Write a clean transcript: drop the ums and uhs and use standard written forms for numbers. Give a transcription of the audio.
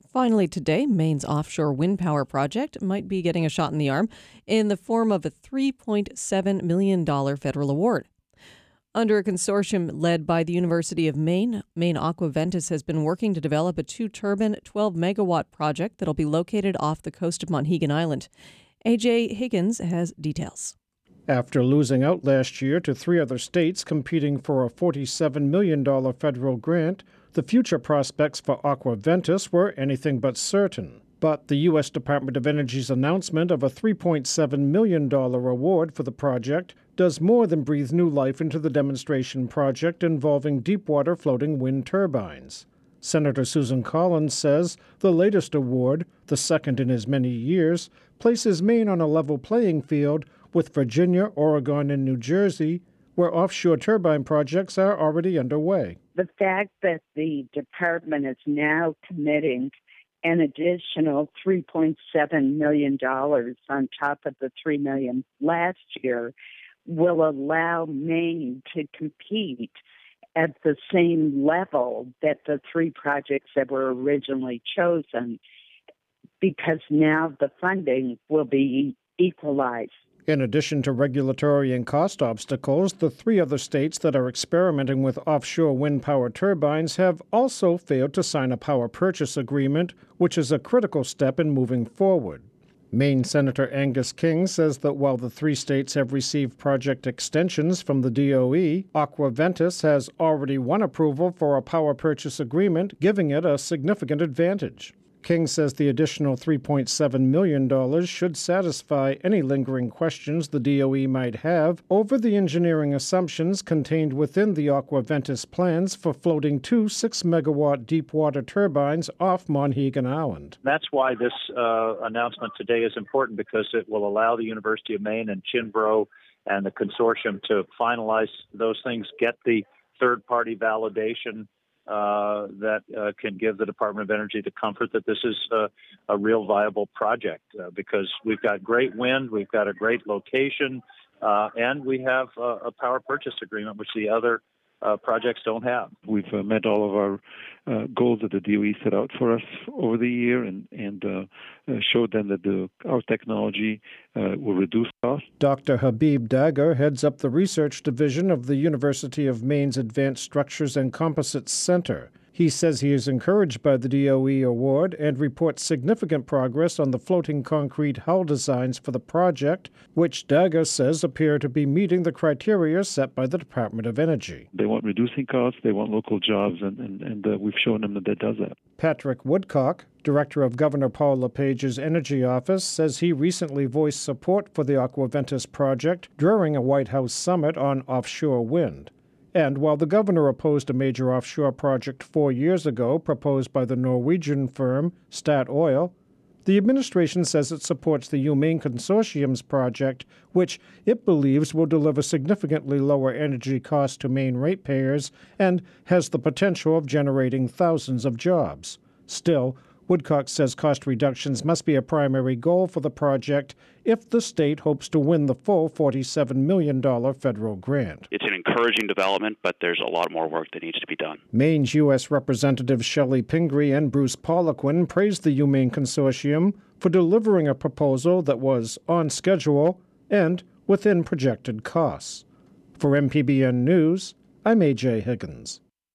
Finally today, Maine's offshore wind power project might be getting a shot in the arm in the form of a $3.7 million federal award. Under a consortium led by the University of Maine, Maine Aquaventus has been working to develop a 2-turbine, 12-megawatt project that'll be located off the coast of Monhegan Island. A.J. Higgins has details. After losing out last year to 3 other states competing for a $47 million federal grant, the future prospects for Aquaventus were anything but certain. But the U.S. Department of Energy's announcement of a $3.7 million award for the project does more than breathe new life into the demonstration project involving deepwater floating wind turbines. Senator Susan Collins says the latest award, the second in as many years, places Maine on a level playing field with Virginia, Oregon, and New Jersey, where offshore turbine projects are already underway. The fact that the department is now committing an additional $3.7 million on top of the $3 million last year will allow Maine to compete at the same level that the 3 projects that were originally chosen, because now the funding will be equalized. In addition to regulatory and cost obstacles, the 3 other states that are experimenting with offshore wind power turbines have also failed to sign a power purchase agreement, which is a critical step in moving forward. Maine Senator Angus King says that while the 3 states have received project extensions from the DOE, Aquaventus has already won approval for a power purchase agreement, giving it a significant advantage. King says the additional $3.7 million should satisfy any lingering questions the DOE might have over the engineering assumptions contained within the Aquaventus plans for floating 2 6-megawatt deepwater turbines off Monhegan Island. That's why this announcement today is important, because it will allow the University of Maine and Chinbro and the consortium to finalize those things, get the third-party validation that can give the Department of Energy the comfort that this is a real viable project, because we've got great wind, we've got a great location, and we have a power purchase agreement, which the other projects don't have. We've met all of our goals that the DOE set out for us over the year, and showed them that our technology will reduce costs. Dr. Habib Dagher heads up the research division of the University of Maine's Advanced Structures and Composites Center. He says he is encouraged by the DOE award and reports significant progress on the floating concrete hull designs for the project, which Dagher says appear to be meeting the criteria set by the Department of Energy. They want reducing costs, they want local jobs, and we've shown them that does that. Patrick Woodcock, director of Governor Paul LePage's Energy Office, says he recently voiced support for the Aquaventus project during a White House summit on offshore wind. And while the governor opposed a major offshore project 4 years ago proposed by the Norwegian firm Statoil, the administration says it supports the UMaine Consortium's project, which it believes will deliver significantly lower energy costs to Maine ratepayers and has the potential of generating thousands of jobs. Still, Woodcock says cost reductions must be a primary goal for the project if the state hopes to win the full $47 million federal grant. It's an encouraging development, but there's a lot more work that needs to be done. Maine's U.S. Representatives Shelley Pingree and Bruce Poliquin praised the UMaine Consortium for delivering a proposal that was on schedule and within projected costs. For MPBN News, I'm A.J. Higgins.